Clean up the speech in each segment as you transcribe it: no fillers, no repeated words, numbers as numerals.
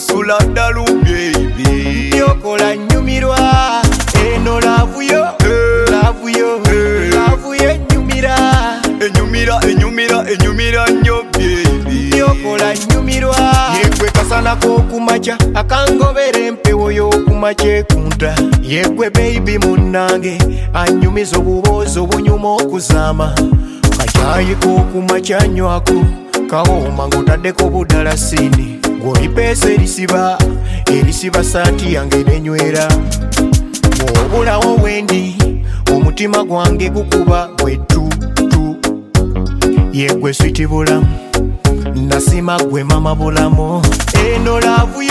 kunsula ddalu baby byokola nyumirwa eno love yo enyumira enyumira nnyo baby byokola nyumirwa yegwe kasana k'okumakya akangobera empewo y'okumakya ekunta yegwe baby munnange anyumiza obubuuzi obunyuma okuzaama kacyayi k'okumakya nywako kawooma ng'otaddeko budalasini ng'olipeesa erisiba saati yange nenywera bw'obulawo wendi omutima gwange gukuba bwetu yegwe switi bulamu nasima gwe mama bulamu eno love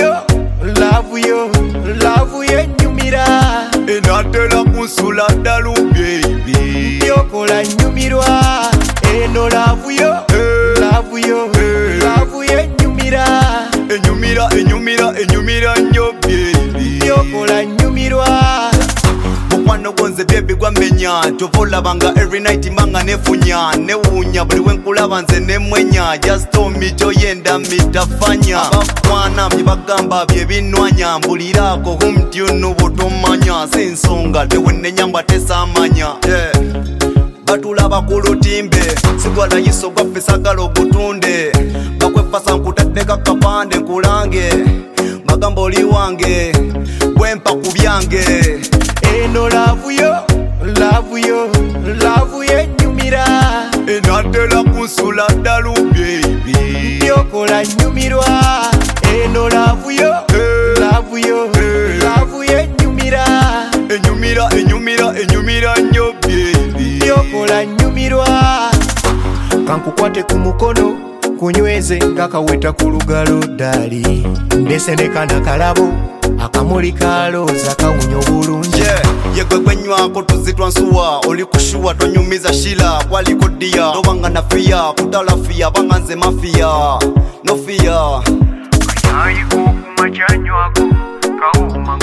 yo enyumira enatera kunsula ddalu baby byokola nyumirwa eno love yo enyumira nnyo baby byokola nyumirwa mukwano gonze baby gwamenya tovolabanga every night mbanga nefunya newunya buli wenkulaba nze nemwenya just tell me kyoyenda mitafanya abakwana byebagamba byebinwanya mbulirako humtyunu butomanya sinsonga tewenenyamba tesamanya batulaba ku lutimbe sigwala yiso gwaffe sagala ogutunde bakwefasa nkutaddeka kapande nkulange bagamba oli wange bwempa ku byange eno love yo enyumira enatera kunsula ddalu baby byokola nyumirwa eno love yo enyumira nnyo baby byokola nyumirwa kankukwate ku mukono kunyweze ngakaweta ku lugalo ddali ndeseneka nakalabo akamuli kalooza kawunya obulungi yegwe gwenywako tuzitwa nsuwa oli kushuwa tonyumiza shila kwaliko ddiya tobanga nafiya kutalafiya banga nze mafiya nofiya kacyayi k'okumakya nywako kawooma